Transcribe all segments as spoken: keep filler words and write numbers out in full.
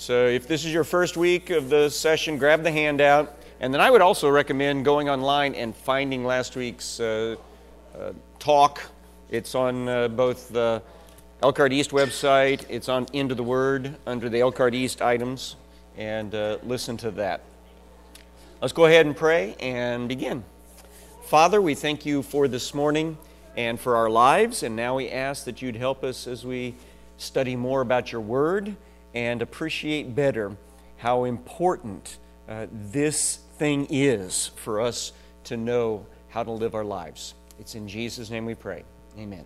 So if this is your first week of the session, grab the handout. And then I would also recommend going online and finding last week's uh, uh, talk. It's on uh, both the Elkhart East website. It's on Into the Word under the Elkhart East items. And uh, listen to that. Let's go ahead and pray and begin. Father, we thank you for this morning and for our lives. And now we ask that you'd help us as we study more about your Word and appreciate better how important uh, this thing is for us to know how to live our lives. It's in Jesus' name we pray. Amen.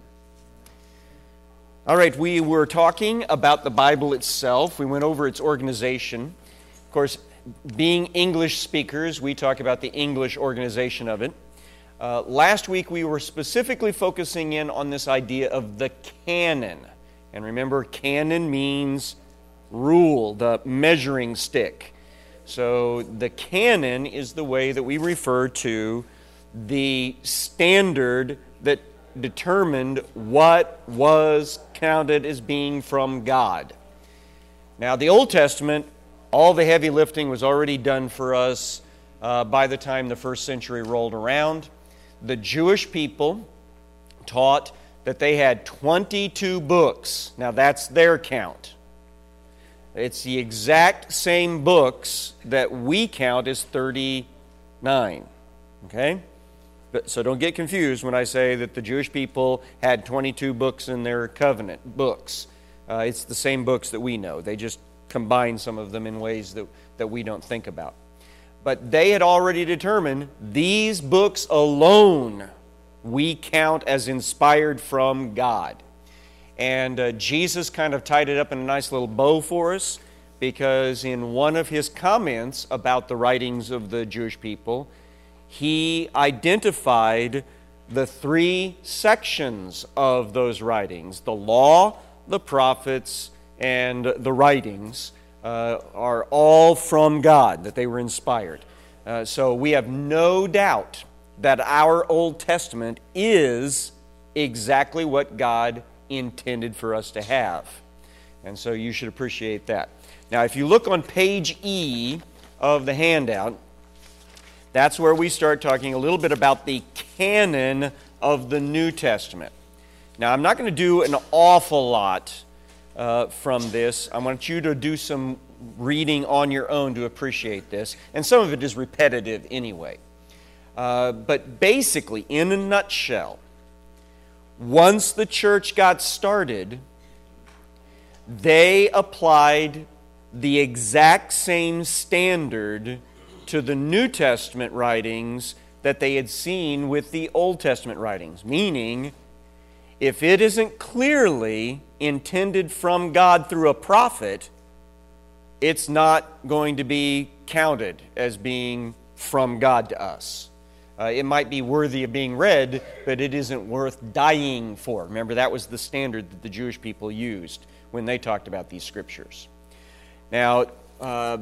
All right, we were talking about the Bible itself. We went over its organization. Of course, being English speakers, we talk about the English organization of it. Uh, last week we were specifically focusing in on this idea of the canon. And remember, canon means rule, the measuring stick. So the canon is the way that we refer to the standard that determined what was counted as being from God. Now, the Old Testament, all the heavy lifting was already done for us uh, by the time the first century rolled around. The Jewish people taught that they had twenty-two books. Now, that's their count. It's the exact same books that we count as thirty-nine. Okay? But, so don't get confused when I say that the Jewish people had twenty-two books in their covenant books. Uh, it's the same books that we know. They just combine some of them in ways that, that we don't think about. But they had already determined these books alone we count as inspired from God. And uh, Jesus kind of tied it up in a nice little bow for us, because in one of his comments about the writings of the Jewish people, he identified the three sections of those writings. The law, the prophets, and the writings uh, are all from God, that they were inspired. Uh, so we have no doubt that our Old Testament is exactly what God intended for us to have. And so you should appreciate that. Now, if you look on page E of the handout, that's where we start talking a little bit about the canon of the New Testament. Now, I'm not going to do an awful lot uh, from this. I want you to do some reading on your own to appreciate this. And some of it is repetitive anyway. Uh, but basically, in a nutshell, once the church got started, they applied the exact same standard to the New Testament writings that they had seen with the Old Testament writings. Meaning, if it isn't clearly intended from God through a prophet, it's not going to be counted as being from God to us. Uh, it might be worthy of being read, but it isn't worth dying for. Remember, that was the standard that the Jewish people used when they talked about these scriptures. Now, uh,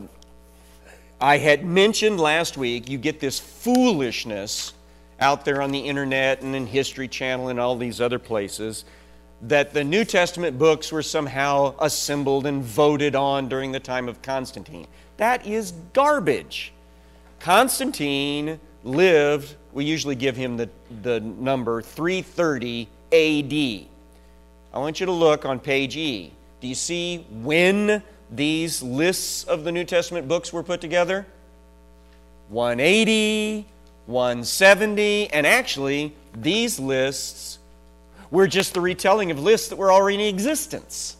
I had mentioned last week, you get this foolishness out there on the internet and in History Channel and all these other places, that the New Testament books were somehow assembled and voted on during the time of Constantine. That is garbage. Constantine lived, we usually give him the, the number three thirty A D. I want you to look on page E. Do you see when these lists of the New Testament books were put together? one eighty, one seventy, and actually these lists were just the retelling of lists that were already in existence.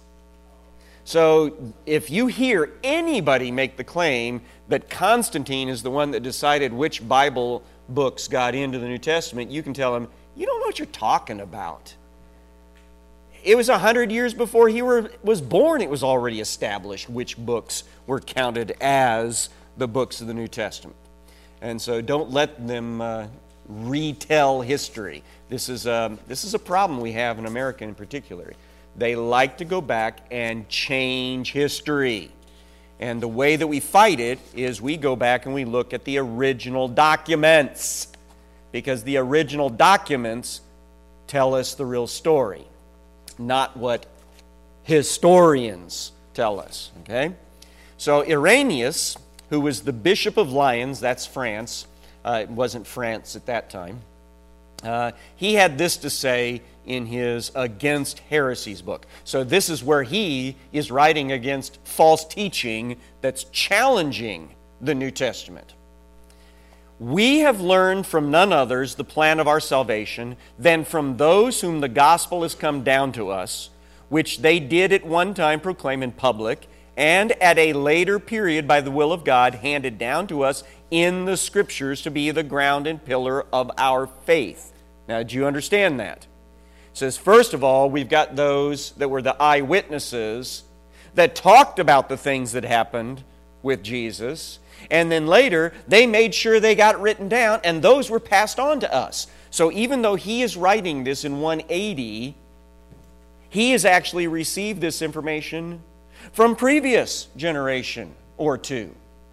So if you hear anybody make the claim that Constantine is the one that decided which Bible books got into the New Testament, you can tell them, you don't know what you're talking about. It was a hundred years before he were, was born, it was already established which books were counted as the books of the New Testament. And so don't let them uh, retell history. This is, a, this is a problem we have in America in particular. They like to go back and change history. And the way that we fight it is we go back and we look at the original documents, because the original documents tell us the real story, not what historians tell us, okay? So Irenaeus, who was the Bishop of Lyons, that's France, uh, it wasn't France at that time, uh, he had this to say in his Against Heresies book. So this is where he is writing against false teaching that's challenging the New Testament. We have learned from none others the plan of our salvation than from those whom the gospel has come down to us, which they did at one time proclaim in public, and at a later period by the will of God handed down to us in the Scriptures to be the ground and pillar of our faith. Now, do you understand that? It says, first of all, we've got those that were the eyewitnesses that talked about the things that happened with Jesus, and then later they made sure they got written down, and those were passed on to us. So even though he is writing this in one eighty, he has actually received this information from previous generation or two.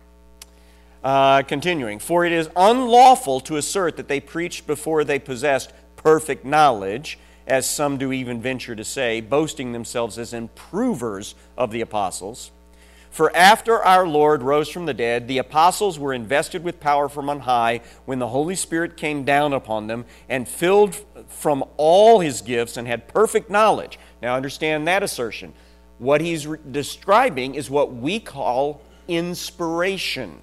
Uh, continuing, for it is unlawful to assert that they preached before they possessed perfect knowledge, as some do even venture to say, boasting themselves as improvers of the apostles. For after our Lord rose from the dead, the apostles were invested with power from on high when the Holy Spirit came down upon them and filled from all his gifts and had perfect knowledge. Now understand that assertion. What he's re- describing is what we call inspiration.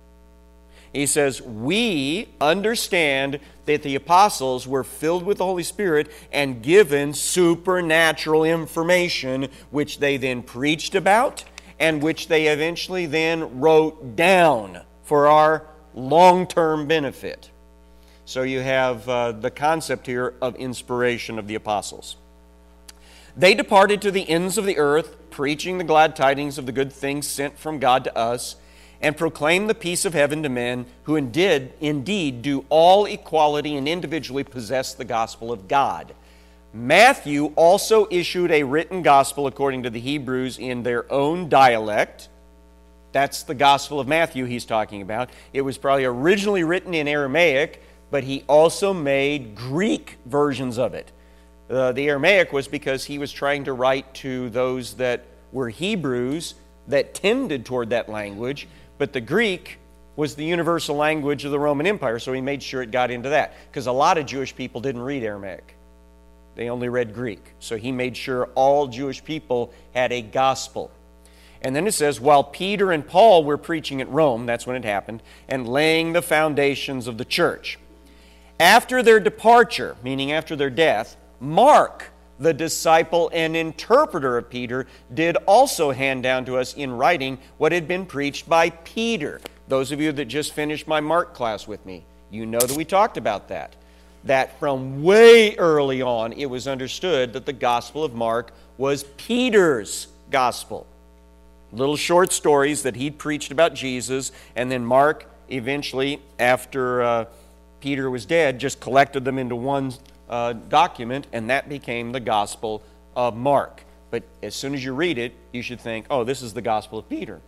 He says, we understand that the apostles were filled with the Holy Spirit and given supernatural information, which they then preached about and which they eventually then wrote down for our long-term benefit. So you have uh, the concept here of inspiration of the apostles. They departed to the ends of the earth, preaching the glad tidings of the good things sent from God to us, and proclaim the peace of heaven to men who indeed, indeed do all equality and individually possess the gospel of God. Matthew also issued a written gospel according to the Hebrews in their own dialect. That's the gospel of Matthew he's talking about. It was probably originally written in Aramaic, but he also made Greek versions of it. Uh, the Aramaic was because he was trying to write to those that were Hebrews that tended toward that language, but the Greek was the universal language of the Roman Empire, so he made sure it got into that. Because a lot of Jewish people didn't read Aramaic. They only read Greek. So he made sure all Jewish people had a gospel. And then it says, while Peter and Paul were preaching at Rome, that's when it happened, and laying the foundations of the church. After their departure, meaning after their death, Mark, the disciple and interpreter of Peter, did also hand down to us in writing what had been preached by Peter. Those of you that just finished my Mark class with me, you know that we talked about that. That from way early on, it was understood that the Gospel of Mark was Peter's gospel. Little short stories that he'd preached about Jesus, and then Mark eventually, after uh, Peter was dead, just collected them into one Uh, document, and that became the Gospel of Mark. But as soon as you read it, you should think, oh, this is the Gospel of Peter.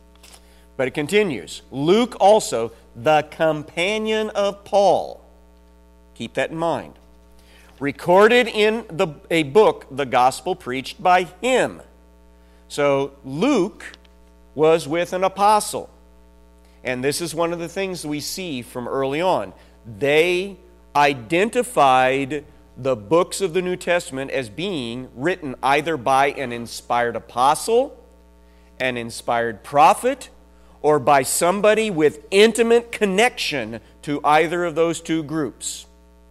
But it continues. Luke also, the companion of Paul, keep that in mind, recorded in the, a book the Gospel preached by him. So Luke was with an apostle. And this is one of the things we see from early on. They identified the books of the New Testament as being written either by an inspired apostle, an inspired prophet, or by somebody with intimate connection to either of those two groups.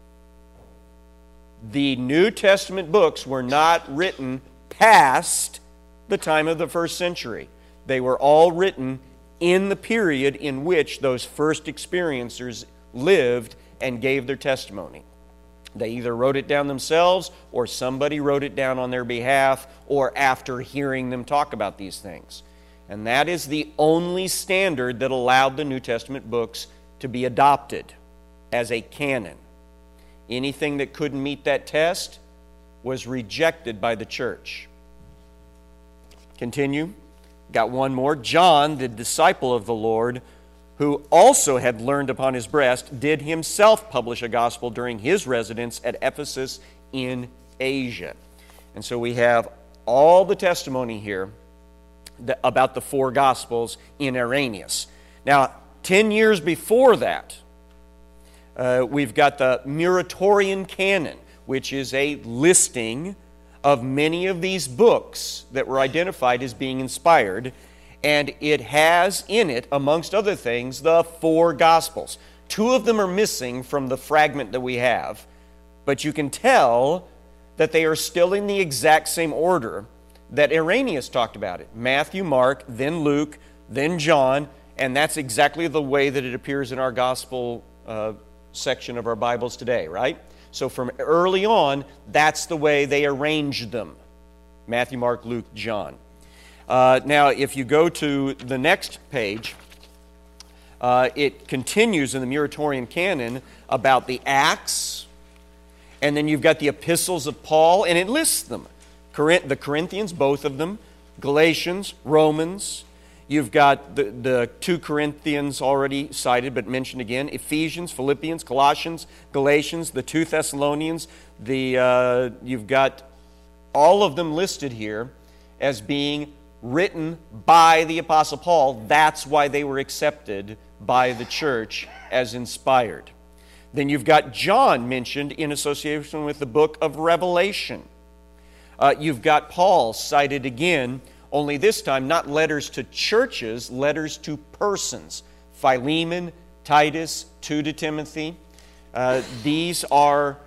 The New Testament books were not written past the time of the first century. They were all written in the period in which those first experiencers lived and gave their testimony. They either wrote it down themselves or somebody wrote it down on their behalf or after hearing them talk about these things. And that is the only standard that allowed the New Testament books to be adopted as a canon. Anything that couldn't meet that test was rejected by the church. Continue. Got one more. John, the disciple of the Lord, who also had learned upon his breast, did himself publish a gospel during his residence at Ephesus in Asia. And so we have all the testimony here the, about the four Gospels in Irenaeus. Now, ten years before that, uh, we've got the Muratorian Canon, which is a listing of many of these books that were identified as being inspired, and it has in it, amongst other things, the four Gospels. Two of them are missing from the fragment that we have, but you can tell that they are still in the exact same order that Irenaeus talked about it. Matthew, Mark, then Luke, then John, and that's exactly the way that it appears in our Gospel uh, section of our Bibles today, right? So from early on, that's the way they arranged them. Matthew, Mark, Luke, John. Uh, now, if you go to the next page, uh, it continues in the Muratorian Canon about the Acts, and then you've got the epistles of Paul, and it lists them. The Corinthians, both of them, Galatians, Romans. You've got the, the two Corinthians already cited, but mentioned again, Ephesians, Philippians, Colossians, Galatians, the two Thessalonians. The, uh, you've got all of them listed here as being written by the Apostle Paul. That's why they were accepted by the church as inspired. Then you've got John mentioned in association with the book of Revelation. Uh, you've got Paul cited again, only this time not letters to churches, letters to persons. Philemon, Titus, two to Timothy. Uh, these are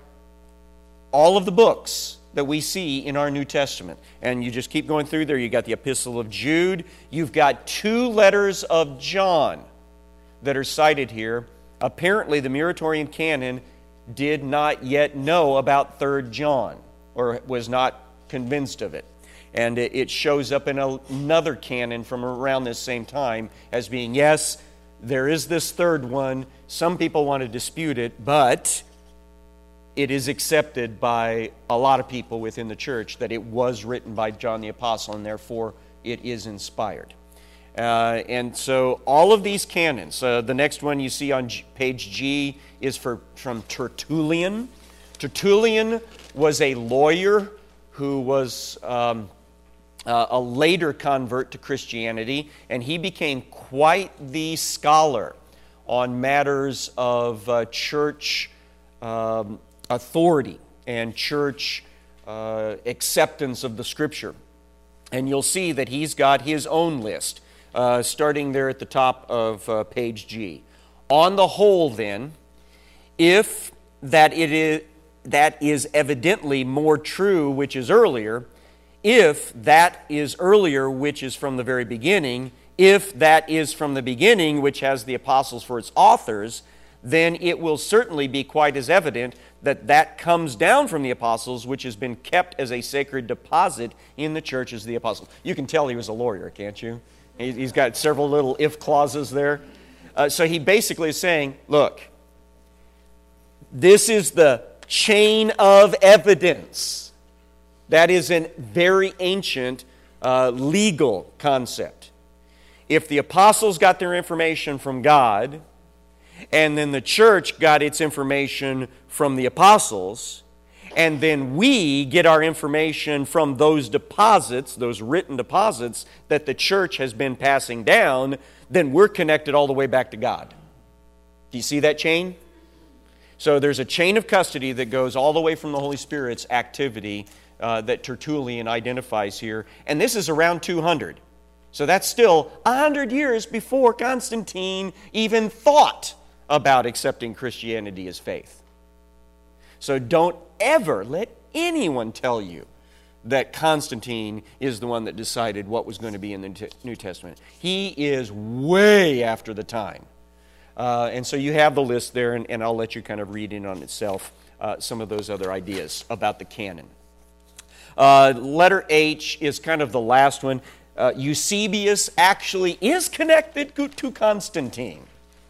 all of the books that we see in our New Testament. And you just keep going through there. You've got the Epistle of Jude. You've got two letters of John that are cited here. Apparently, the Muratorian Canon did not yet know about Third John, or was not convinced of it. And it shows up in another canon from around this same time as being, yes, there is this third one. Some people want to dispute it, but it is accepted by a lot of people within the church that it was written by John the Apostle, and therefore it is inspired. Uh, and so all of these canons, uh, the next one you see on G, page G is for, from Tertullian. Tertullian was a lawyer who was um, uh, a later convert to Christianity, and he became quite the scholar on matters of uh, church um, authority and church uh, acceptance of the Scripture. And you'll see that he's got his own list, uh, starting there at the top of uh, page G. On the whole, then, if that it is that is evidently more true, which is earlier, if that is earlier, which is from the very beginning, if that is from the beginning, which has the apostles for its authors, then it will certainly be quite as evident that that comes down from the apostles, which has been kept as a sacred deposit in the church as the apostles. You can tell he was a lawyer, can't you? He's got several little if clauses there. Uh, so he basically is saying, look, this is the chain of evidence. That is a very ancient uh, legal concept. If the apostles got their information from God, and then the church got its information from the apostles, and then we get our information from those deposits, those written deposits that the church has been passing down, then we're connected all the way back to God. Do you see that chain? So there's a chain of custody that goes all the way from the Holy Spirit's activity uh, that Tertullian identifies here. And this is around two hundred. So that's still one hundred years before Constantine even thought about accepting Christianity as faith. So don't ever let anyone tell you that Constantine is the one that decided what was going to be in the New Testament. He is way after the time. Uh, and so you have the list there, and, and I'll let you kind of read in on itself uh, some of those other ideas about the canon. Uh, letter H is kind of the last one. Uh, Eusebius actually is connected to Constantine.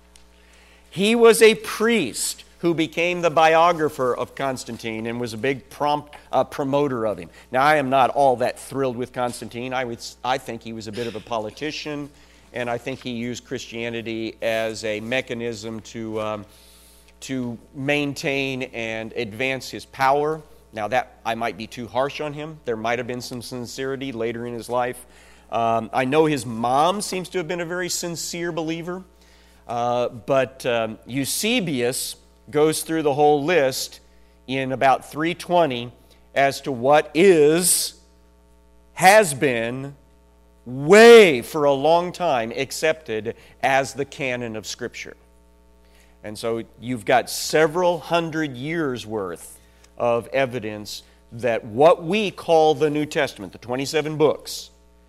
He was a priest who became the biographer of Constantine and was a big prompt, uh, promoter of him. Now, I am not all that thrilled with Constantine. I, would, I think he was a bit of a politician, and I think he used Christianity as a mechanism to, um, to maintain and advance his power. Now, that I might be too harsh on him. There might have been some sincerity later in his life. Um, I know his mom seems to have been a very sincere believer, uh, but um, Eusebius goes through the whole list in about three twenty as to what is, has been, way for a long time accepted as the canon of Scripture. And so you've got several hundred years worth of evidence that what we call the New Testament, the twenty-seven books,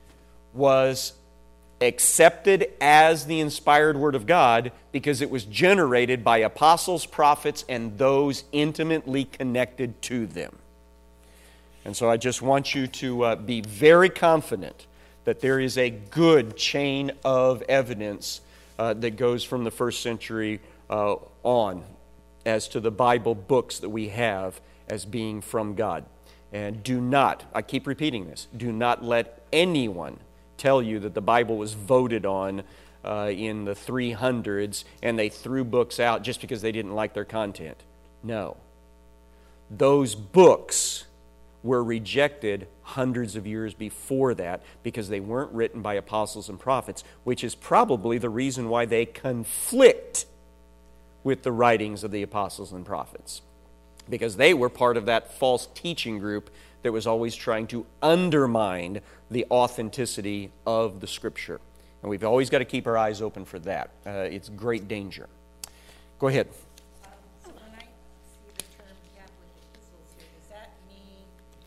was accepted as the inspired Word of God because it was generated by apostles, prophets, and those intimately connected to them. And so I just want you to uh, be very confident that there is a good chain of evidence uh, that goes from the first century uh, on as to the Bible books that we have as being from God. And do not, I keep repeating this, do not let anyone tell you that the Bible was voted on uh, in the three hundreds and they threw books out just because they didn't like their content. No. Those books were rejected hundreds of years before that because they weren't written by apostles and prophets, which is probably the reason why they conflict with the writings of the apostles and prophets, because they were part of that false teaching group that was always trying to undermine the authenticity of the Scripture. And we've always got to keep our eyes open for that. Uh, it's great danger. Go ahead. Um, so when I see the term Catholic epistles here, does that mean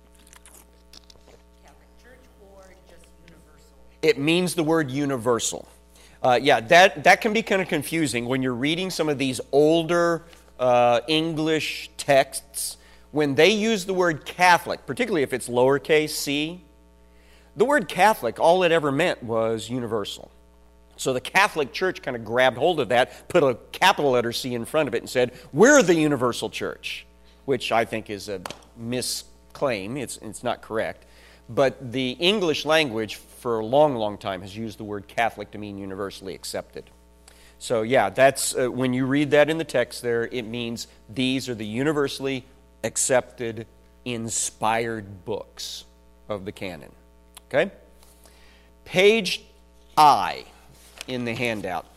Catholic Church or just universal? It means the word universal. Uh, yeah, that, that can be kind of confusing when you're reading some of these older uh, English texts. When they use the word Catholic, particularly if it's lowercase c, the word Catholic, all it ever meant was universal. So the Catholic Church kind of grabbed hold of that, put a capital letter C in front of it and said, we're the universal church, which I think is a misclaim. It's, it's not correct. But the English language for a long, long time has used the word Catholic to mean universally accepted. So yeah, that's uh, when you read that in the text there, it means these are the universally accepted, inspired books of the canon. Okay? Page I in the handout.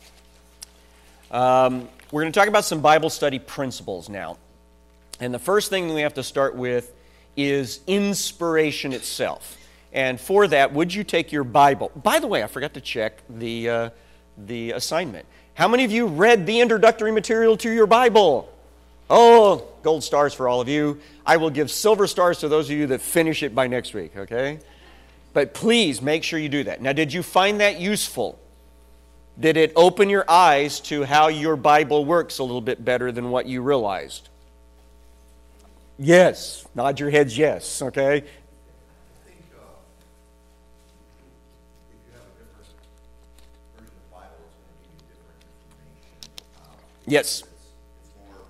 Um, we're going to talk about some Bible study principles now. And the first thing we have to start with is inspiration itself. And for that, would you take your Bible? By the way, I forgot to check the, uh, the assignment. How many of you read the introductory material to your Bible? Oh, gold stars for all of you. I will give silver stars to those of you that finish it by next week, okay? But please make sure you do that. Now, did you find that useful? Did it open your eyes to how your Bible works a little bit better than what you realized? Yes. Nod your heads yes, okay? I think uh, if you have a different version of the Bible, it's going to give you different information. Um, Yes. It's, it's more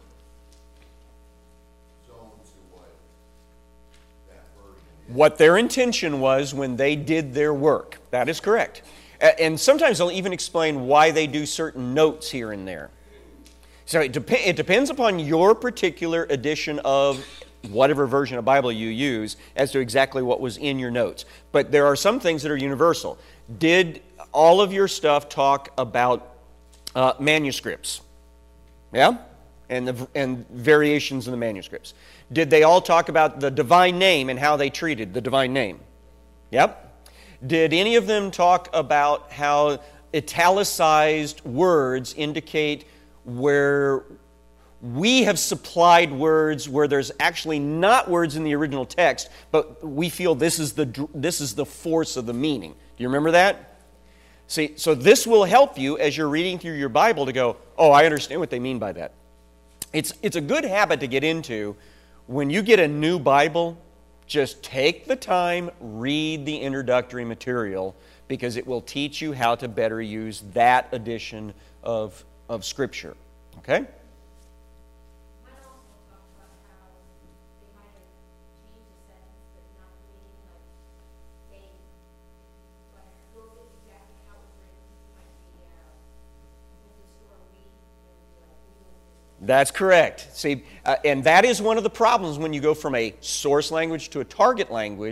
zoned to what that version is. What their intention was when they did their work. That is correct. A- And sometimes they'll even explain why they do certain notes here and there. So it, dep- it depends upon your particular edition of whatever version of Bible you use as to exactly what was in your notes. But there are some things that are universal. Did all of your stuff talk about uh, manuscripts? Yeah? And, the, and variations in the manuscripts. Did they all talk about the divine name and how they treated the divine name? Yep. Did any of them talk about how italicized words indicate where we have supplied words where there's actually not words in the original text, but we feel this is the this is the force of the meaning? Do you remember that? See, so this will help you as you're reading through your Bible to go, oh, I understand what they mean by that. It's it's a good habit to get into. When you get a new Bible, just take the time, read the introductory material, because it will teach you how to better use that edition of, of Scripture. Okay? Might also talk about how they might have changed the sentence, but not the meaning, like they like wrote it exactly how it was written. Might be uh, with the store we and be like we wrote this. That's correct. See, uh, and that is one of the problems when you go from a source language to a target language,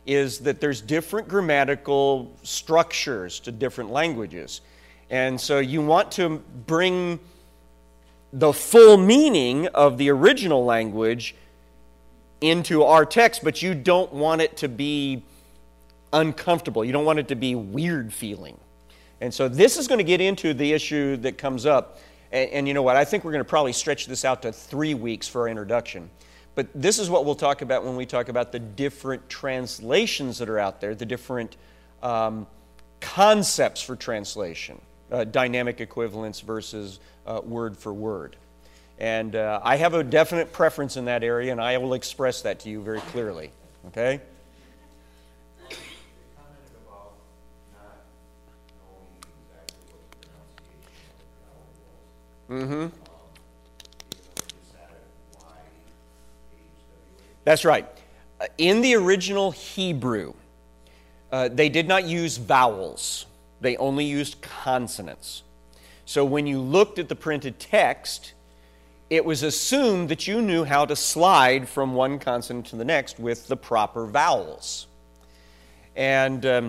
is that there's different grammatical structures to different languages. And so you want to bring the full meaning of the original language into our text, but you don't want it to be uncomfortable. You don't want it to be weird feeling. And so this is going to get into the issue that comes up. And, and you know what? I think we're going to probably stretch this out to three weeks for our introduction. But this is what we'll talk about when we talk about the different translations that are out there, the different um, concepts for translation, uh, dynamic equivalence versus uh, word for word. And uh, I have a definite preference in that area, and I will express that to you very clearly. Okay? They commented about not knowing exactly what the pronunciation of the vowel was. Mm-hmm. Um, even though they just had it Y H W H. That's right. Uh, In the original Hebrew, uh, they did not use vowels. They only used consonants. So when you looked at the printed text, it was assumed that you knew how to slide from one consonant to the next with the proper vowels. And um,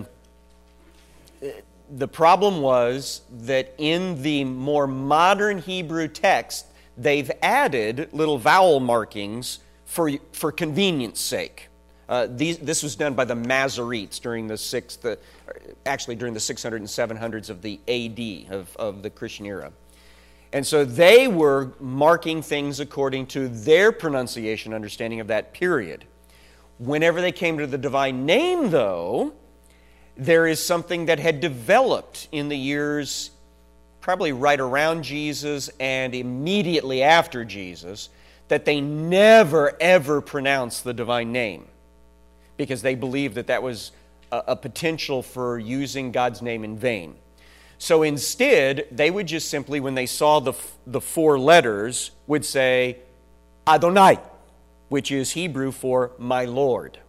the problem was that in the more modern Hebrew text, they've added little vowel markings for, for convenience sake. Uh, these, this was done by the Masoretes during the sixth, uh, actually during the six hundreds and seven hundreds of the A D, of, of the Christian era. And so they were marking things according to their pronunciation understanding of that period. Whenever they came to the divine name, though, there is something that had developed in the years probably right around Jesus and immediately after Jesus, that they never, ever pronounced the divine name because they believed that that was a, a potential for using God's name in vain. So instead, they would just simply, when they saw the, the four letters, would say Adonai, which is Hebrew for my Lord.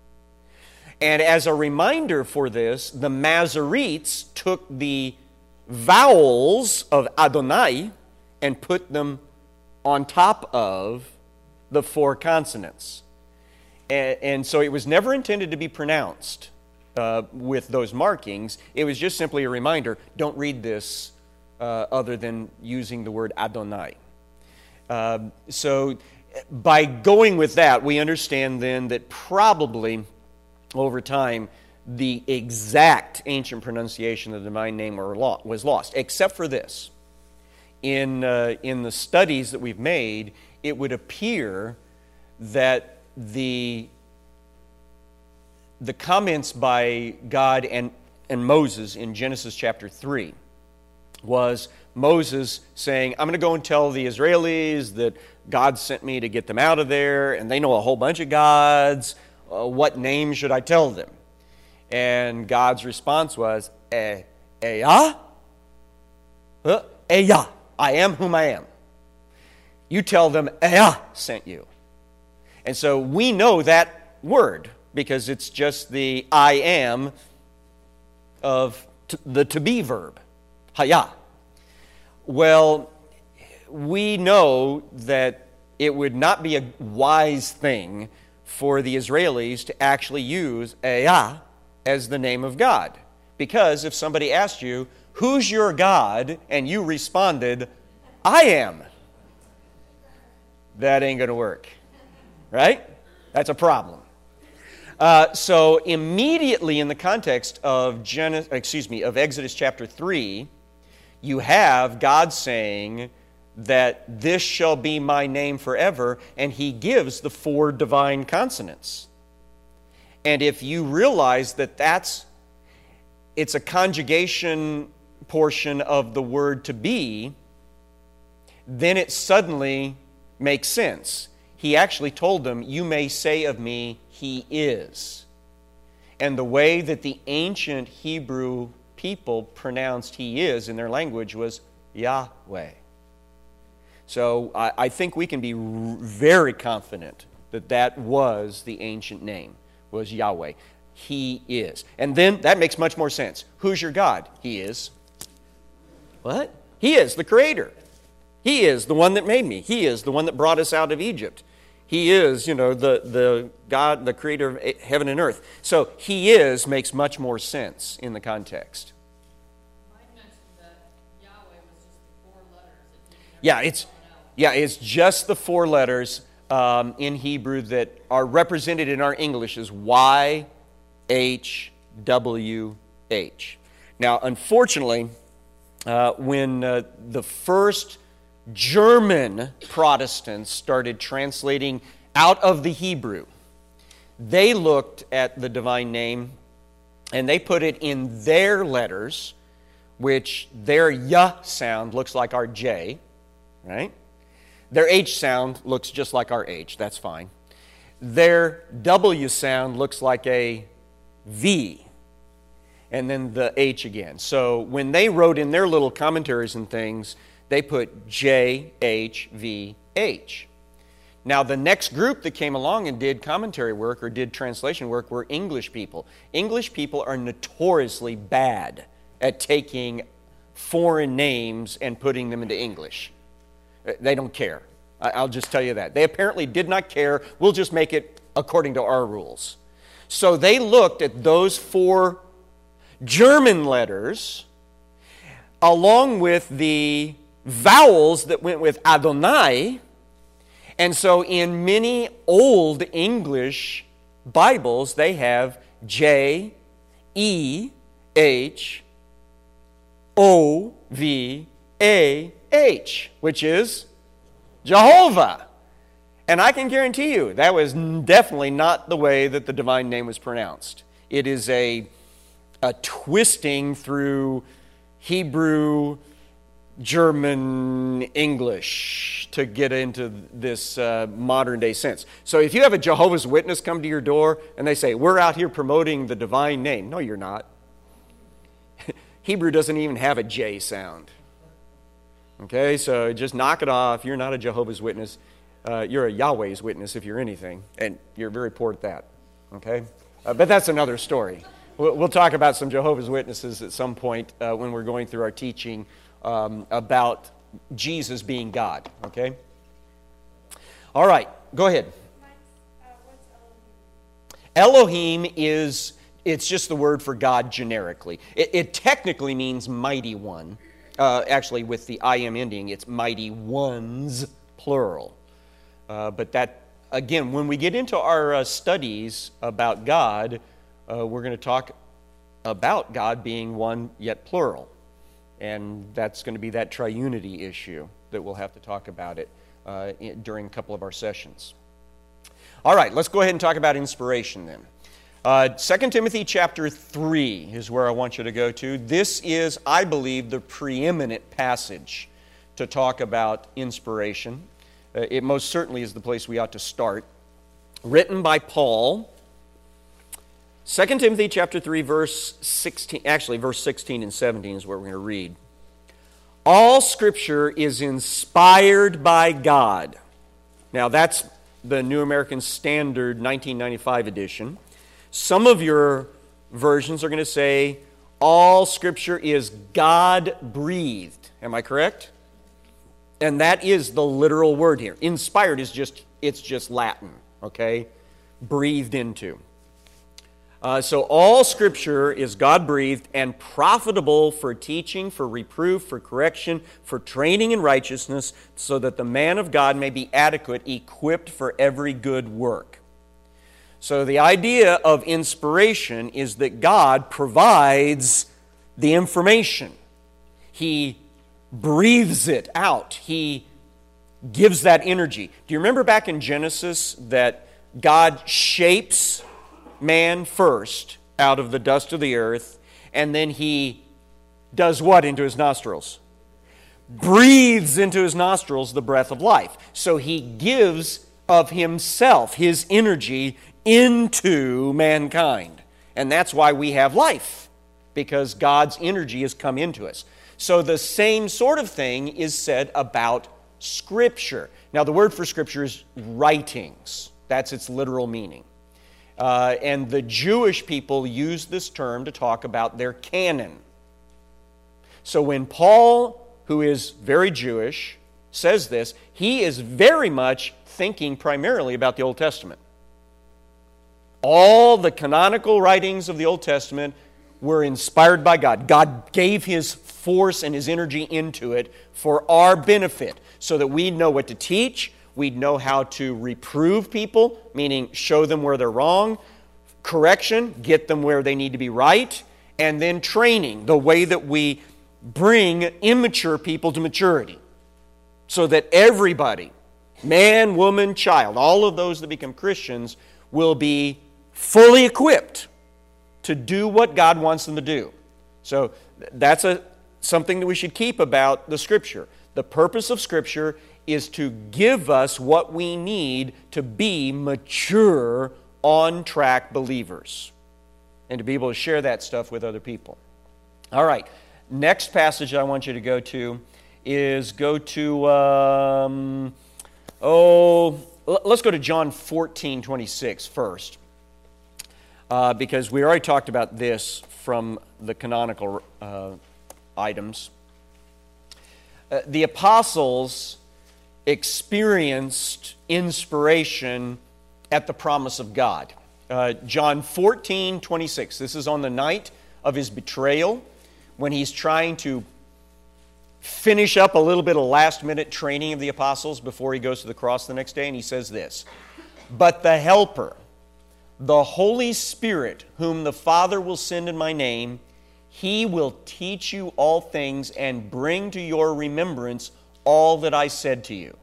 And as a reminder for this, the Masoretes took the vowels of Adonai and put them on top of the four consonants. And, and so it was never intended to be pronounced uh, with those markings. It was just simply a reminder, don't read this uh, other than using the word Adonai. Uh, so by going with that, we understand then that probably over time, the exact ancient pronunciation of the divine name was lost, except for this. In, uh, in the studies that we've made, it would appear that the, the comments by God and, and Moses in Genesis chapter three was Moses saying, I'm going to go and tell the Israelis that God sent me to get them out of there, and they know a whole bunch of gods. Uh, what name should I tell them? And God's response was, eh, Eya? Uh, Eya. I am whom I am. You tell them, Eya sent you. And so we know that word because it's just the I am of t- the to be verb, Haya. Well, we know that it would not be a wise thing for the Israelis to actually use Eya as the name of God. Because if somebody asked you, who's your God? And you responded, I am. That ain't going to work. Right? That's a problem. Uh, so immediately in the context of Genesis, excuse me, of Exodus chapter three, you have God saying that this shall be my name forever, and he gives the four divine consonants. And if you realize that that's, it's a conjugation portion of the word to be, then it suddenly makes sense. He actually told them, you may say of me, he is. And the way that the ancient Hebrew people pronounced he is in their language was Yahweh. So I, I think we can be r- very confident that that was the ancient name, was Yahweh. He is. And then that makes much more sense. Who's your God? He is. What? He is the Creator. He is the one that made me. He is the one that brought us out of Egypt. He is, you know, the, the God, the creator of heaven and earth. So He is makes much more sense in the context. Mine mentioned that Yahweh was just the four letters. It didn't have Yeah, it's someone else. yeah, it's just the four letters um, in Hebrew that are represented in our English as Y, H, W, H. Now, unfortunately, uh, when uh, the first German Protestants started translating out of the Hebrew, they looked at the divine name and they put it in their letters, which their Y sound looks like our J, right? Their H sound looks just like our H, that's fine. Their W sound looks like a V, and then the H again. So when they wrote in their little commentaries and things, they put J, H, V, H. Now, the next group that came along and did commentary work or did translation work were English people. English people are notoriously bad at taking foreign names and putting them into English. They don't care. I'll just tell you that. They apparently did not care. We'll just make it according to our rules. So they looked at those four German letters along with the vowels that went with Adonai. And so in many old English Bibles, they have J, E, H, O, V, A, H, which is Jehovah. And I can guarantee you that was definitely not the way that the divine name was pronounced. It is a, a twisting through Hebrew, German, English to get into this uh, modern day sense. So if you have a Jehovah's Witness come to your door and they say, we're out here promoting the divine name. No, you're not. Hebrew doesn't even have a J sound. Okay, so just knock it off. You're not a Jehovah's Witness. Uh, you're a Yahweh's Witness if you're anything, and you're very poor at that. Okay, uh, but that's another story. We'll, we'll talk about some Jehovah's Witnesses at some point uh, when we're going through our teaching um, about Jesus being God. Okay. All right, go ahead. Mike's, uh, what's Elohim? Elohim is, it's just the word for God generically. It, it technically means mighty one. Uh, actually, with the I am ending, it's mighty ones, plural. Uh, but that, again, when we get into our uh, studies about God, uh, we're going to talk about God being one yet plural. And that's going to be that triunity issue that we'll have to talk about it uh, in, during a couple of our sessions. All right, let's go ahead and talk about inspiration then. Uh, Second Timothy chapter three is where I want you to go to. This is, I believe, the preeminent passage to talk about inspiration. Uh, it most certainly is the place we ought to start. Written by Paul. Second Timothy chapter three, verse sixteen, actually verse sixteen and seventeen is where we're going to read. All Scripture is inspired by God. Now that's the New American Standard nineteen ninety-five edition. Some of your versions are going to say, all Scripture is God-breathed. Am I correct? And that is the literal word here. Inspired is just, it's just Latin, okay? Breathed into. Uh, so all Scripture is God-breathed and profitable for teaching, for reproof, for correction, for training in righteousness, so that the man of God may be adequate, equipped for every good work. So the idea of inspiration is that God provides the information. He breathes it out. He gives that energy. Do you remember back in Genesis that God shapes man first out of the dust of the earth, and then He does what into his nostrils? Breathes into his nostrils the breath of life. So He gives of Himself, His energy, into mankind. And that's why we have life, because God's energy has come into us. So the same sort of thing is said about Scripture. Now the word for Scripture is writings. That's its literal meaning. Uh, and the Jewish people use this term to talk about their canon. So when Paul, who is very Jewish, says this, he is very much thinking primarily about the Old Testament. All the canonical writings of the Old Testament were inspired by God. God gave His force and His energy into it for our benefit, so that we know what to teach, we'd know how to reprove people, meaning show them where they're wrong, correction, get them where they need to be right, and then training, the way that we bring immature people to maturity, so that everybody, man, woman, child, all of those that become Christians will be fully equipped to do what God wants them to do. So that's a, something that we should keep about the Scripture. The purpose of Scripture is to give us what we need to be mature, on-track believers, and to be able to share that stuff with other people. All right, next passage I want you to go to is go to, um, oh, let's go to John fourteen twenty-six first. Uh, because we already talked about this from the canonical uh, items. Uh, the apostles experienced inspiration at the promise of God. Uh, John fourteen twenty-six. This is on the night of his betrayal, when he's trying to finish up a little bit of last-minute training of the apostles before he goes to the cross the next day, and he says this, "But the Helper, the Holy Spirit, whom the Father will send in my name, He will teach you all things and bring to your remembrance all that I said to you."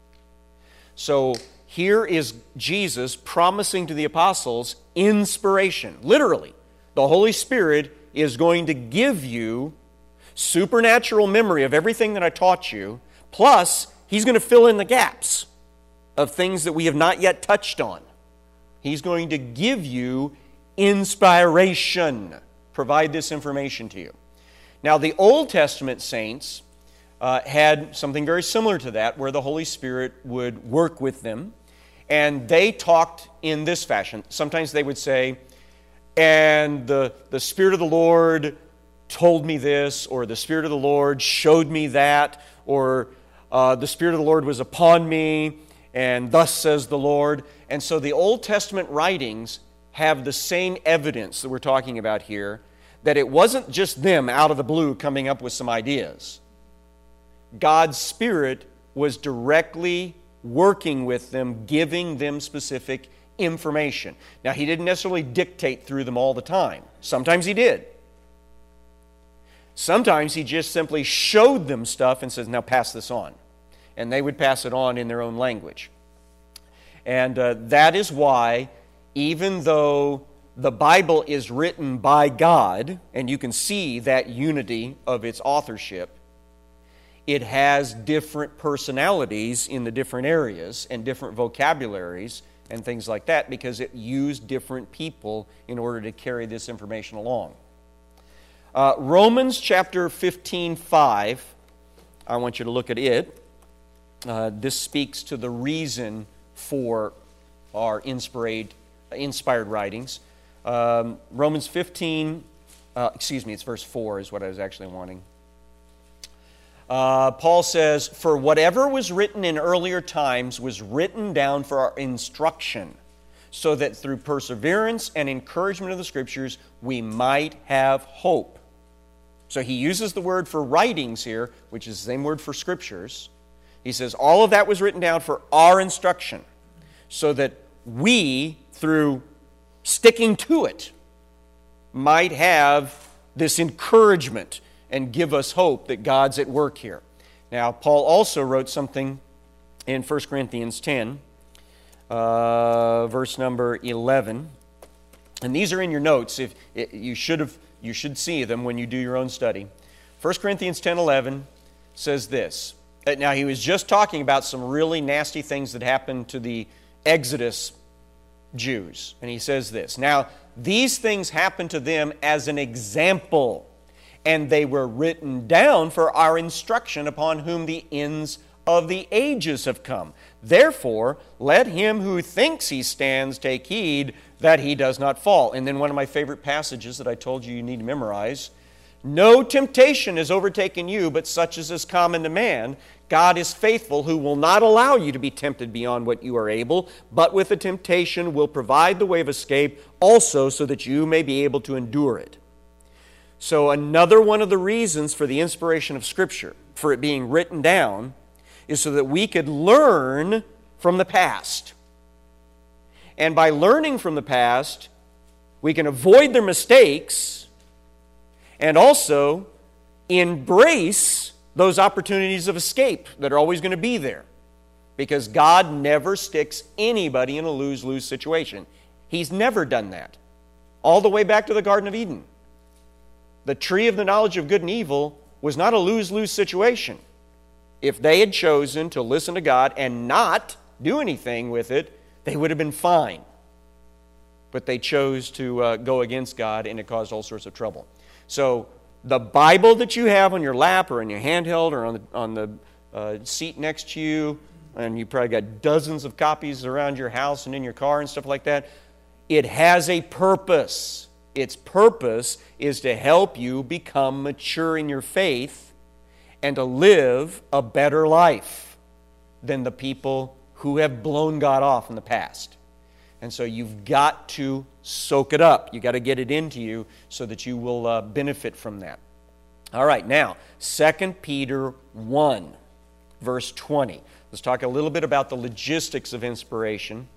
So here is Jesus promising to the apostles inspiration. Literally, the Holy Spirit is going to give you supernatural memory of everything that I taught you, plus He's going to fill in the gaps of things that we have not yet touched on. He's going to give you inspiration, provide this information to you. Now, the Old Testament saints uh, had something very similar to that, where the Holy Spirit would work with them, and they talked in this fashion. Sometimes they would say, "And the, the Spirit of the Lord told me this," or "the Spirit of the Lord showed me that," or uh, "the Spirit of the Lord was upon me, and thus says the Lord." And so the Old Testament writings have the same evidence that we're talking about here, that it wasn't just them out of the blue coming up with some ideas. God's Spirit was directly working with them, giving them specific information. Now, He didn't necessarily dictate through them all the time. Sometimes He did. Sometimes He just simply showed them stuff and says, "Now pass this on." And they would pass it on in their own language. And uh, that is why, even though the Bible is written by God, and you can see that unity of its authorship, it has different personalities in the different areas and different vocabularies and things like that, because it used different people in order to carry this information along. Uh, Romans chapter fifteen five, I want you to look at it. Uh, this speaks to the reason for our inspired, inspired writings. Um, Romans fifteen, uh, excuse me, it's verse four is what I was actually wanting. Uh, Paul says, "For whatever was written in earlier times was written down for our instruction, so that through perseverance and encouragement of the Scriptures we might have hope." So he uses the word for writings here, which is the same word for Scriptures. He says, all of that was written down for our instruction, so that we, through sticking to it, might have this encouragement and give us hope that God's at work here. Now, Paul also wrote something in First Corinthians ten, uh, verse number eleven. And these are in your notes. If it, you should have, you should see them when you do your own study. First Corinthians ten eleven says this. Now, he was just talking about some really nasty things that happened to the Exodus Jews. And he says this, "Now, these things happened to them as an example, and they were written down for our instruction, upon whom the ends of the ages have come. Therefore, let him who thinks he stands take heed that he does not fall." And then one of my favorite passages that I told you you need to memorize, No temptation has overtaken you, but such as is common to man. God is faithful, who will not allow you to be tempted beyond what you are able, but with the temptation will provide the way of escape also, so that you may be able to endure it. So another one of the reasons for the inspiration of Scripture, for it being written down, is so that we could learn from the past. And by learning from the past, we can avoid their mistakes and also embrace those opportunities of escape that are always going to be there. Because God never sticks anybody in a lose-lose situation. He's never done that. All the way back to the Garden of Eden. The tree of the knowledge of good and evil was not a lose-lose situation. If they had chosen to listen to God and not do anything with it, they would have been fine. But they chose to uh, go against God, and it caused all sorts of trouble. So the Bible that you have on your lap or in your handheld or on the, on the uh, seat next to you, and you probably got dozens of copies around your house and in your car and stuff like that, it has a purpose. Its purpose is to help you become mature in your faith and to live a better life than the people who have blown God off in the past. And so you've got to soak it up. You've got to get it into you so that you will uh, benefit from that. All right, now, Second Peter one, verse twenty. Let's talk a little bit about the logistics of inspiration.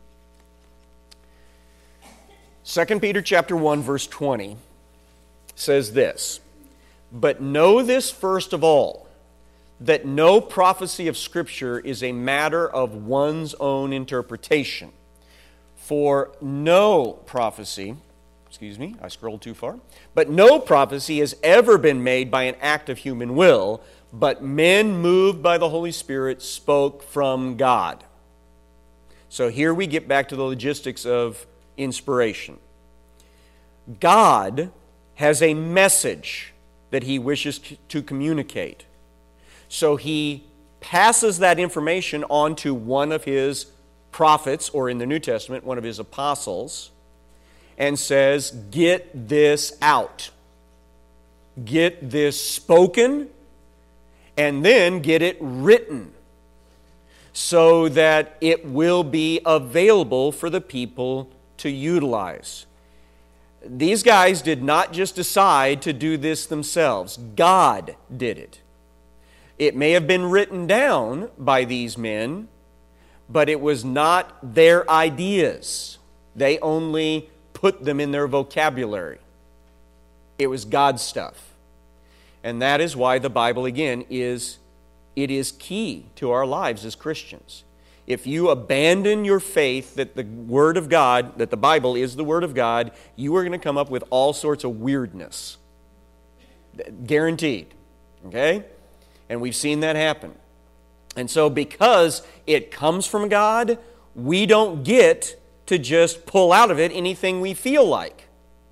Second Peter chapter one, verse twenty says this, "But know this first of all, that no prophecy of Scripture is a matter of one's own interpretation. For no prophecy, excuse me, I scrolled too far, but no prophecy has ever been made by an act of human will, but men moved by the Holy Spirit spoke from God." So here we get back to the logistics of inspiration. God has a message that He wishes to communicate. So He passes that information on to one of His prophets, or in the New Testament, one of His apostles, and says, get this out. Get this spoken, and then get it written so that it will be available for the people to utilize. These guys did not just decide to do this themselves. God did it. It may have been written down by these men, but it was not their ideas. They only put them in their vocabulary. It was God's stuff. And that is why the Bible, again, is it is key to our lives as Christians. If you abandon your faith that the Word of God, that the Bible is the Word of God, you are going to come up with all sorts of weirdness. Guaranteed. Okay? And we've seen that happen. And so because it comes from God, we don't get to just pull out of it anything we feel like.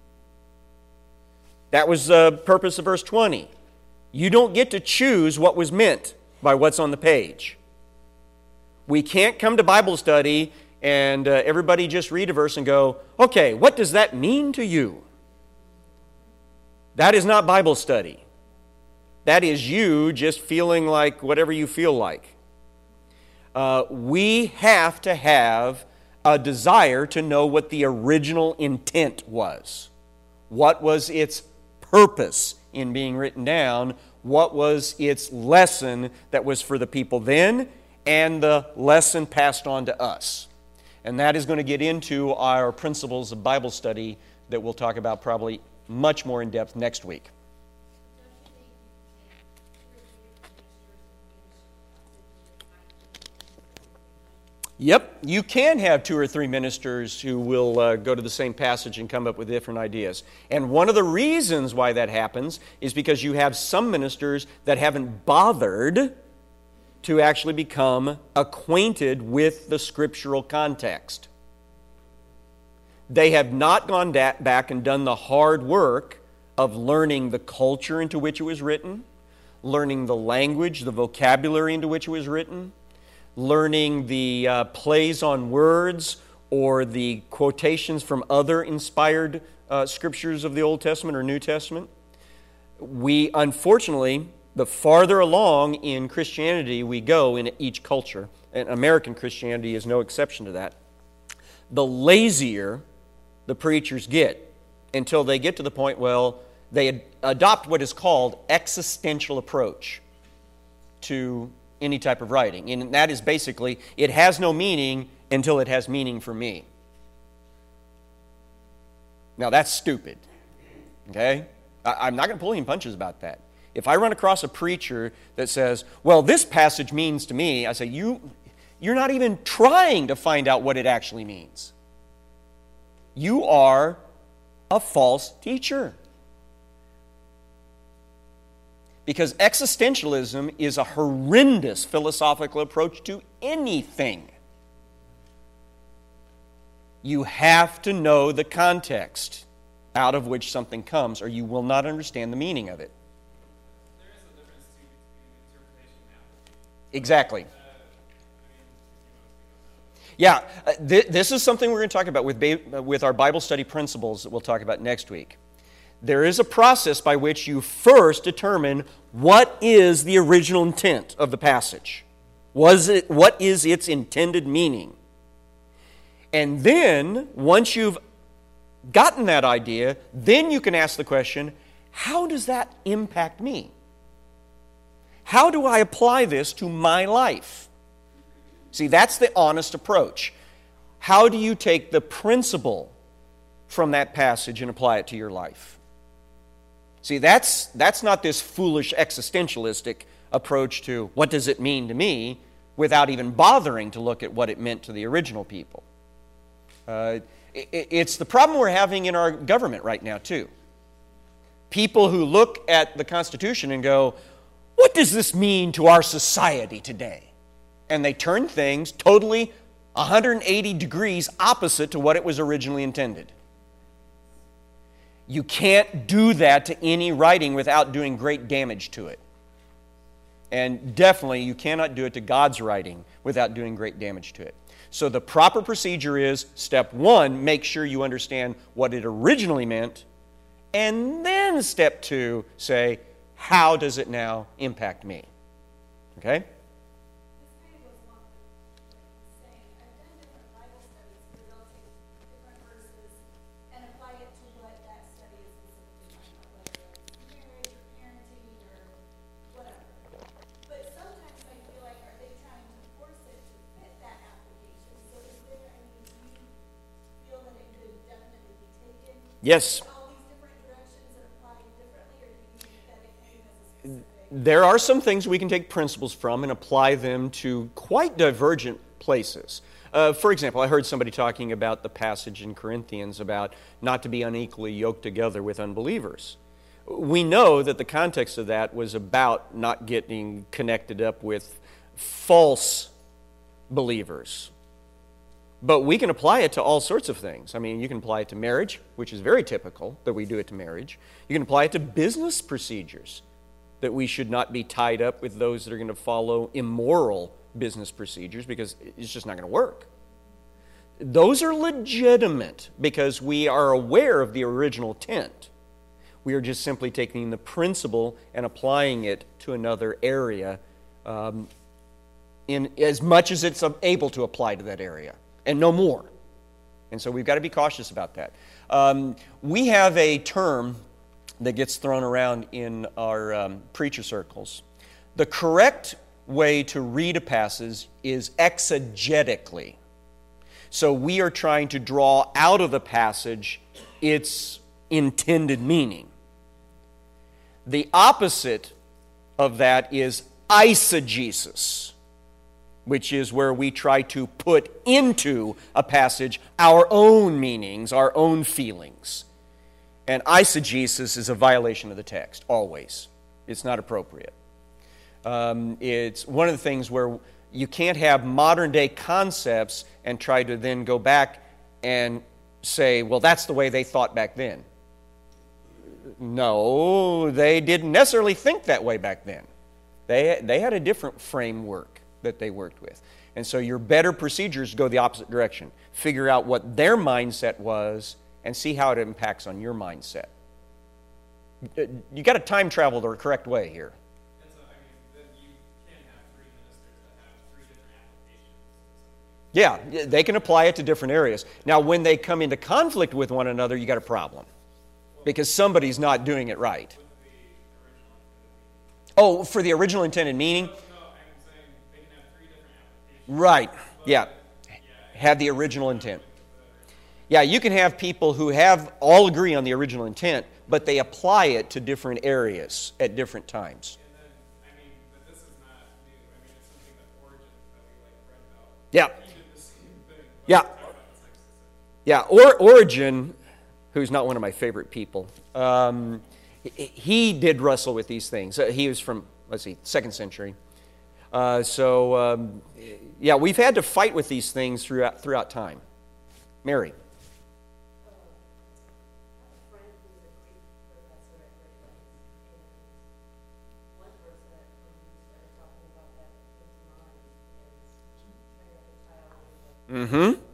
That was the purpose of verse twenty. You don't get to choose what was meant by what's on the page. We can't come to Bible study and uh, everybody just read a verse and go, okay, what does that mean to you? That is not Bible study. That is you just feeling like whatever you feel like. Uh, we have to have a desire to know what the original intent was. What was its purpose in being written down? What was its lesson that was for the people then, and the lesson passed on to us? And that is going to get into our principles of Bible study that we'll talk about probably much more in depth next week. Yep, you can have two or three ministers who will uh, go to the same passage and come up with different ideas. And one of the reasons why that happens is because you have some ministers that haven't bothered to actually become acquainted with the scriptural context. They have not gone da- back and done the hard work of learning the culture into which it was written, learning the language, the vocabulary into which it was written, learning the uh, plays on words or the quotations from other inspired uh, scriptures of the Old Testament or New Testament. We, unfortunately, the farther along in Christianity we go in each culture, and American Christianity is no exception to that, the lazier the preachers get until they get to the point, well, they ad- adopt what is called existential approach to any type of writing. And that is basically, it has no meaning until it has meaning for me. Now, that's stupid, okay? I, I'm not going to pull any punches about that. If I run across a preacher that says, well, this passage means to me, I say, you, you're not even trying to find out what it actually means. You are a false teacher. Because existentialism is a horrendous philosophical approach to anything. You have to know the context out of which something comes, or you will not understand the meaning of it. There is a difference too between interpretation and application. Exactly. Uh, I mean, Yeah, uh, th- this is something we're going to talk about with, ba- with our Bible study principles that we'll talk about next week. There is a process by which you first determine what is the original intent of the passage. Was it, what is its intended meaning? And then, once you've gotten that idea, then you can ask the question, how does that impact me? How do I apply this to my life? See, that's the honest approach. How do you take the principle from that passage and apply it to your life? See, that's, that's not this foolish existentialistic approach to what does it mean to me without even bothering to look at what it meant to the original people. Uh, it, it's the problem we're having in our government right now, too. People who look at the Constitution and go, what does this mean to our society today? And they turn things totally one hundred eighty degrees opposite to what it was originally intended. You can't do that to any writing without doing great damage to it. And definitely you cannot do it to God's writing without doing great damage to it. So the proper procedure is, step one, make sure you understand what it originally meant, and then step two, say, how does it now impact me? Okay? This kind of goes along with what he's saying. I've done different Bible studies where they'll take different verses and apply it to what that study is specifically talking about, whether it's marriage or parenting or whatever. But sometimes I feel like, are they trying to force it to fit that application? So is there, I mean, do you feel that it could definitely be taken Yes. in all these different directions and applied differently, or do you think that it kind of has a specific? There are some things we can take principles from and apply them to quite divergent places. Uh, for example, I heard somebody talking about the passage in Corinthians about not to be unequally yoked together with unbelievers. We know that the context of that was about not getting connected up with false believers. But we can apply it to all sorts of things. I mean, you can apply it to marriage, which is very typical that we do it to marriage. You can apply it to business procedures, that we should not be tied up with those that are going to follow immoral business procedures because it's just not going to work. Those are legitimate because we are aware of the original intent. We are just simply taking the principle and applying it to another area um, in as much as it's able to apply to that area, and no more. And so we've got to be cautious about that. Um, we have a term that gets thrown around in our um, preacher circles. The correct way to read a passage is exegetically. So we are trying to draw out of the passage its intended meaning. The opposite of that is eisegesis, which is where we try to put into a passage our own meanings, our own feelings. And eisegesis is a violation of the text, always. It's not appropriate. Um, it's one of the things where you can't have modern-day concepts and try to then go back and say, well, that's the way they thought back then. No, they didn't necessarily think that way back then. They, they had a different framework that they worked with. And so your better procedures go the opposite direction. Figure out what their mindset was and see how it impacts on your mindset. You got to time travel the correct way here. And so, I mean, then you can have three ministers that have three different applications. Yeah, they can apply it to different areas. Now, when they come into conflict with one another, you got a problem because somebody's not doing it right. Oh, for the original intended meaning? No, I'm saying they can have three different applications. Right, yeah. Have the original intent. Yeah, you can have people who have all agree on the original intent, but they apply it to different areas at different times. And then, I mean, but this is not new. I mean, it's something that Origin that we like read about. Yeah. He did the same thing. but Yeah. talk about the sex system. Yeah, or Origen, who's not one of my favorite people, um, he- he did wrestle with these things. Uh, He was from, let's see, second century. Uh, so, um, yeah, we've had to fight with these things throughout throughout time. Mary. friend who's a Greek professor at Great Lakes, and one verse that when we started talking about that that came to mind is train up a child in the, Mm-hmm. and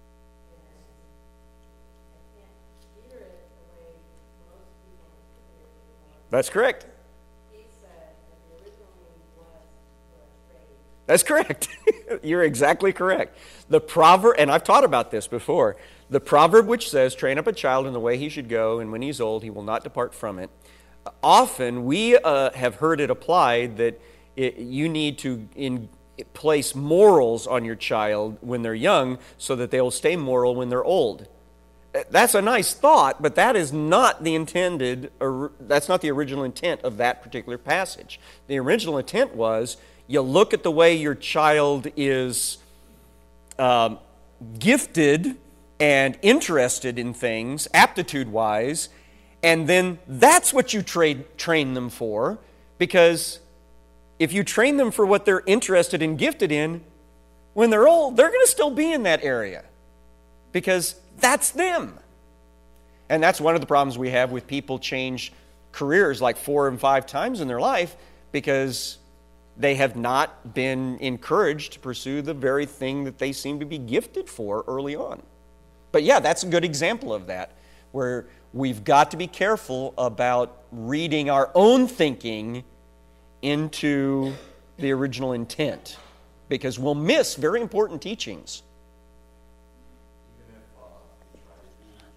I can't hear it the way most people interpret it anymore. That's correct. He said that the original meaning was for a trade. That's correct. You're exactly correct. The proverb, and I've taught about this before, the proverb which says, train up a child in the way he should go, and when he's old, he will not depart from it. Often we uh, have heard it applied that it, you need to in, place morals on your child when they're young so that they'll stay moral when they're old. That's a nice thought, but that is not the intended, or that's not the original intent of that particular passage. The original intent was, you look at the way your child is um, gifted and interested in things, aptitude-wise, and then that's what you trade, train them for, because if you train them for what they're interested and gifted in, when they're old, they're going to still be in that area, because that's them. And that's one of the problems we have with people change careers like four and five times in their life, because they have not been encouraged to pursue the very thing that they seem to be gifted for early on. But yeah, that's a good example of that, where we've got to be careful about reading our own thinking into the original intent, because we'll miss very important teachings. Even if, uh, you try to do that,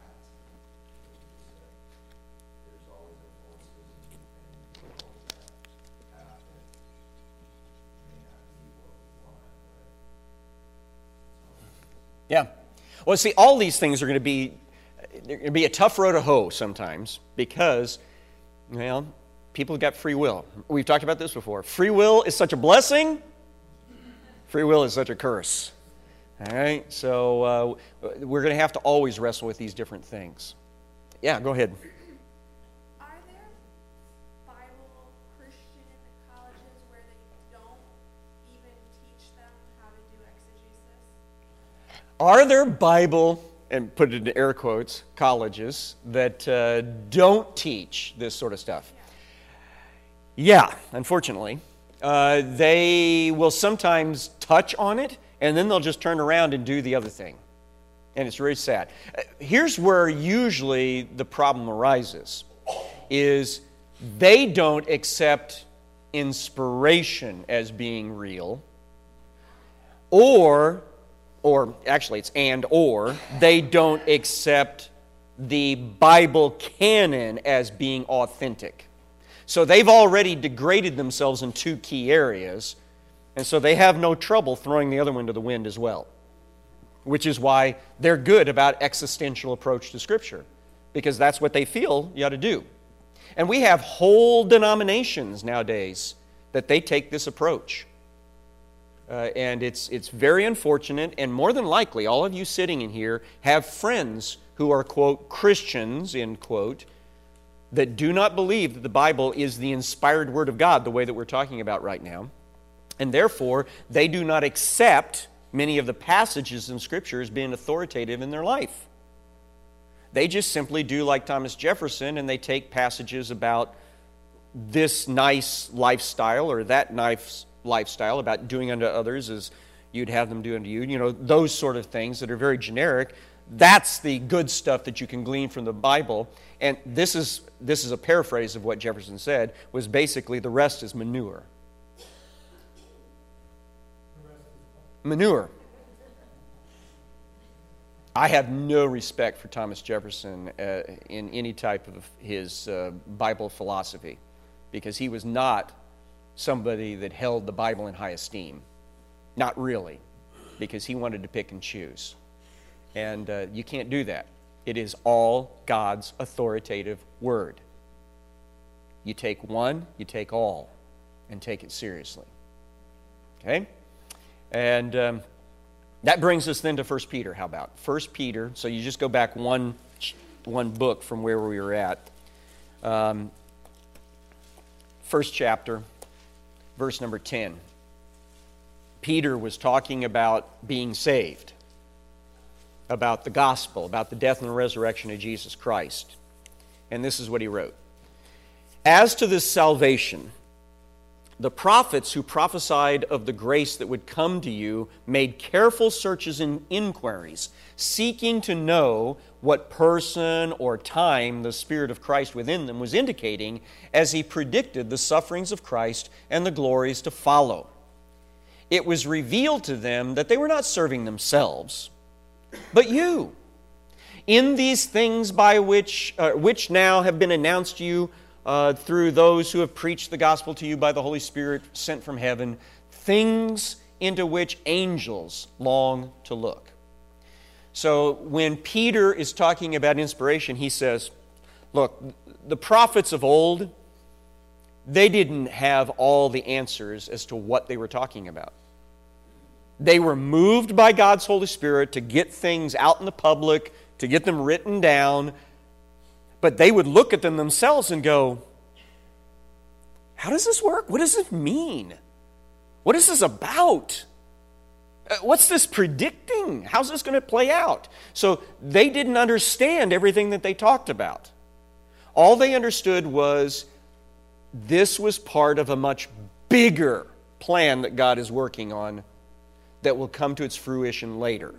there's always influences and, and people that happen may not be what we want, right? Yeah. Well, see, all these things are going to be they're going to be a tough road to hoe sometimes, because, well, people have got free will. We've talked about this before. Free will is such a blessing. Free will is such a curse. All right? So uh, we're going to have to always wrestle with these different things. Yeah, go ahead. Are there Bible Christian colleges where they don't even teach them how to do exegesis? Are there Bible, and put it in air quotes, colleges that uh, don't teach this sort of stuff? Yeah, unfortunately. Uh, they will sometimes touch on it, and then they'll just turn around and do the other thing. And it's very sad. Uh, Here's where usually the problem arises, is they don't accept inspiration as being real, or, or actually it's and or, they don't accept the Bible canon as being authentic. So they've already degraded themselves in two key areas, and so they have no trouble throwing the other one to the wind as well, which is why they're good about existential approach to Scripture, because that's what they feel you ought to do. And we have whole denominations nowadays that they take this approach. Uh, and it's, it's very unfortunate, and more than likely, all of you sitting in here have friends who are, quote, Christians, end quote, that do not believe that the Bible is the inspired Word of God the way that we're talking about right now. And therefore, they do not accept many of the passages in Scripture as being authoritative in their life. They just simply do like Thomas Jefferson, and they take passages about this nice lifestyle or that nice lifestyle, about doing unto others as you'd have them do unto you, you know, those sort of things that are very generic. That's the good stuff that you can glean from the Bible. And this is this is a paraphrase of what Jefferson said, was basically the rest is manure. Manure. I have no respect for Thomas Jefferson uh, in any type of his uh, Bible philosophy, because he was not somebody that held the Bible in high esteem. Not really, because he wanted to pick and choose. And uh, you can't do that. It is all God's authoritative word. You take one, you take all, and take it seriously. Okay? And um, that brings us then to First Peter. How about First Peter? So you just go back one, one book from where we were at. Um, first chapter, verse number ten. Peter was talking about being saved, about the gospel, about the death and the resurrection of Jesus Christ. And this is what he wrote. As to this salvation, the prophets who prophesied of the grace that would come to you made careful searches and inquiries, seeking to know what person or time the Spirit of Christ within them was indicating as he predicted the sufferings of Christ and the glories to follow. It was revealed to them that they were not serving themselves, but you, in these things by which, uh, which now have been announced to you uh, through those who have preached the gospel to you by the Holy Spirit sent from heaven, things into which angels long to look. So when Peter is talking about inspiration, he says, look, the prophets of old, they didn't have all the answers as to what they were talking about. They were moved by God's Holy Spirit to get things out in the public, to get them written down, but they would look at them themselves and go, how does this work? What does it mean? What is this about? What's this predicting? How's this going to play out? So they didn't understand everything that they talked about. All they understood was this was part of a much bigger plan that God is working on that will come to its fruition later.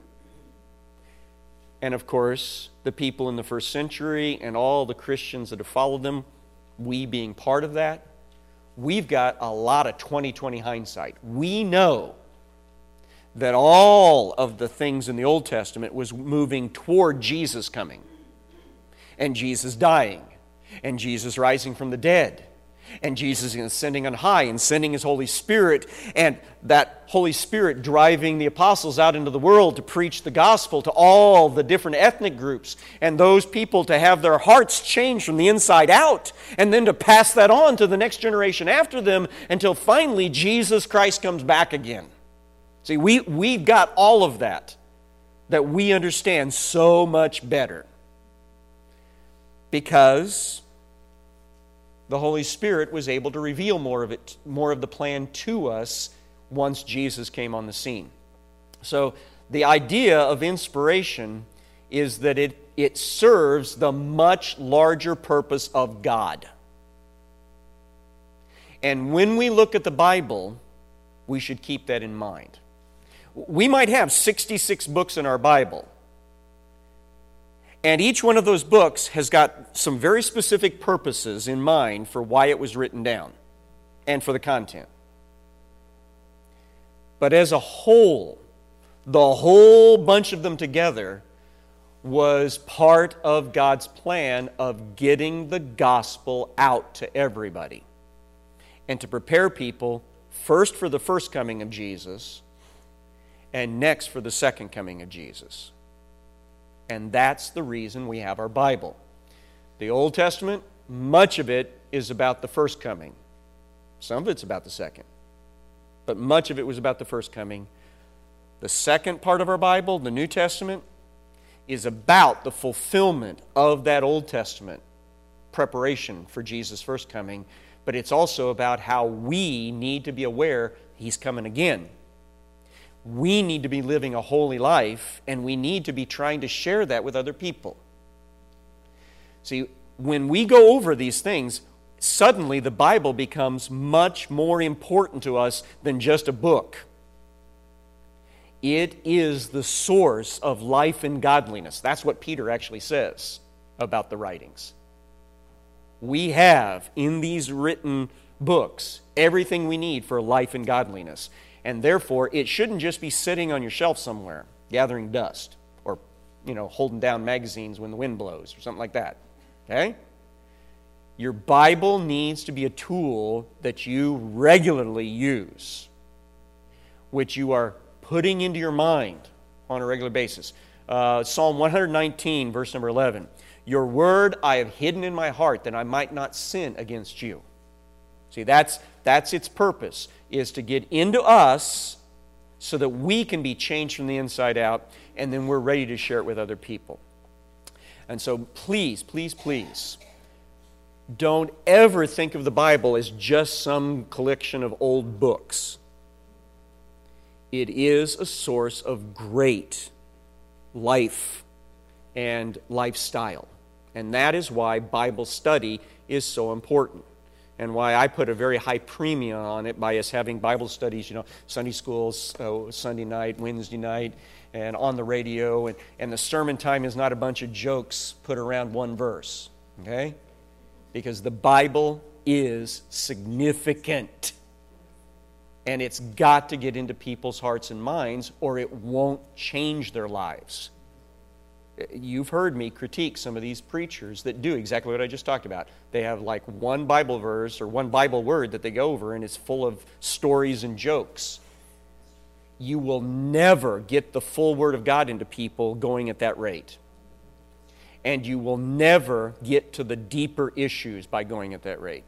And of course, the people in the first century and all the Christians that have followed them, we being part of that, we've got a lot of twenty twenty hindsight. We know that all of the things in the Old Testament was moving toward Jesus coming, and Jesus dying, and Jesus rising from the dead, and Jesus ascending on high and sending His Holy Spirit, and that Holy Spirit driving the apostles out into the world to preach the gospel to all the different ethnic groups, and those people to have their hearts changed from the inside out, and then to pass that on to the next generation after them until finally Jesus Christ comes back again. See, we, we've got all of that that we understand so much better because the Holy Spirit was able to reveal more of it, more of the plan to us once Jesus came on the scene. So the idea of inspiration is that it, it serves the much larger purpose of God. And when we look at the Bible, we should keep that in mind. We might have sixty-six books in our Bible, and each one of those books has got some very specific purposes in mind for why it was written down and for the content. But as a whole, the whole bunch of them together was part of God's plan of getting the gospel out to everybody and to prepare people first for the first coming of Jesus and next for the second coming of Jesus. And that's the reason we have our Bible. The Old Testament, much of it is about the first coming. Some of it's about the second. But much of it was about the first coming. The second part of our Bible, the New Testament, is about the fulfillment of that Old Testament preparation for Jesus' first coming. But it's also about how we need to be aware He's coming again. We need to be living a holy life, and we need to be trying to share that with other people. See, when we go over these things, suddenly the Bible becomes much more important to us than just a book. It is the source of life and godliness. That's what Peter actually says about the writings. We have in these written books everything we need for life and godliness. And therefore, it shouldn't just be sitting on your shelf somewhere, gathering dust, or, you know, holding down magazines when the wind blows, or something like that. Okay? Your Bible needs to be a tool that you regularly use, which you are putting into your mind on a regular basis. Uh, Psalm one nineteen, verse number eleven. Your word I have hidden in my heart that I might not sin against you. See, that's, that's its purpose, is to get into us so that we can be changed from the inside out, and then we're ready to share it with other people. And so please, please, please, don't ever think of the Bible as just some collection of old books. It is a source of great life and lifestyle. And that is why Bible study is so important, and why I put a very high premium on it by us having Bible studies, you know, Sunday schools, uh, Sunday night, Wednesday night, and on the radio. And, and the sermon time is not a bunch of jokes put around one verse, okay? Because the Bible is significant. And it's got to get into people's hearts and minds, or it won't change their lives. You've heard me critique some of these preachers that do exactly what I just talked about. They have like one Bible verse or one Bible word that they go over, and it's full of stories and jokes. You will never get the full Word of God into people going at that rate. And you will never get to the deeper issues by going at that rate.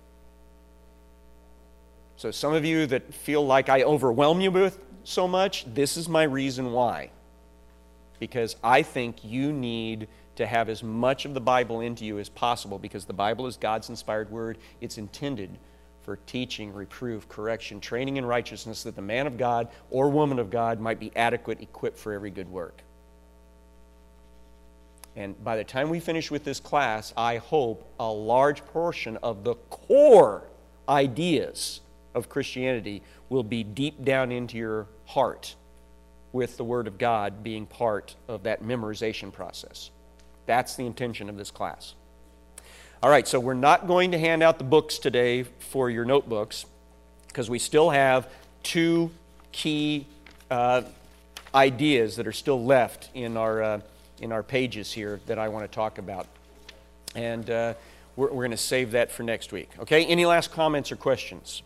So some of you that feel like I overwhelm you with so much, this is my reason why. Because I think you need to have as much of the Bible into you as possible, because the Bible is God's inspired word. It's intended for teaching, reproof, correction, training in righteousness, that the man of God or woman of God might be adequate, equipped for every good work. And by the time we finish with this class, I hope a large portion of the core ideas of Christianity will be deep down into your heart, with the Word of God being part of that memorization process. That's the intention of this class. All right, so we're not going to hand out the books today for your notebooks, because we still have two key uh, ideas that are still left in our uh, in our pages here that I want to talk about. And uh, we're, we're going to save that for next week. Okay, any last comments or questions?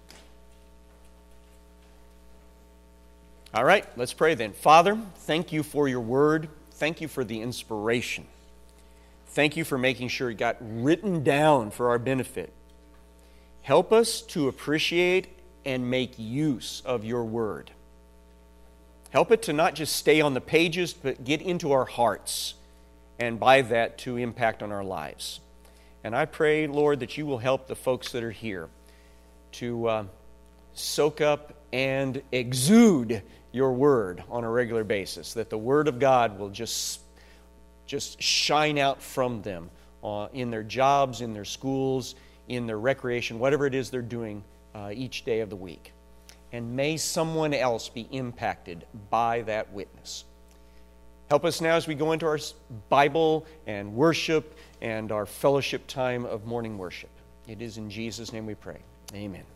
All right, let's pray then. Father, thank you for your word. Thank you for the inspiration. Thank you for making sure it got written down for our benefit. Help us to appreciate and make use of your word. Help it to not just stay on the pages, but get into our hearts, and by that to impact on our lives. And I pray, Lord, that you will help the folks that are here to uh, soak up and exude your word on a regular basis, that the word of God will just, just shine out from them uh, in their jobs, in their schools, in their recreation, whatever it is they're doing uh, each day of the week. And may someone else be impacted by that witness. Help us now as we go into our Bible and worship and our fellowship time of morning worship. It is in Jesus' name we pray. Amen.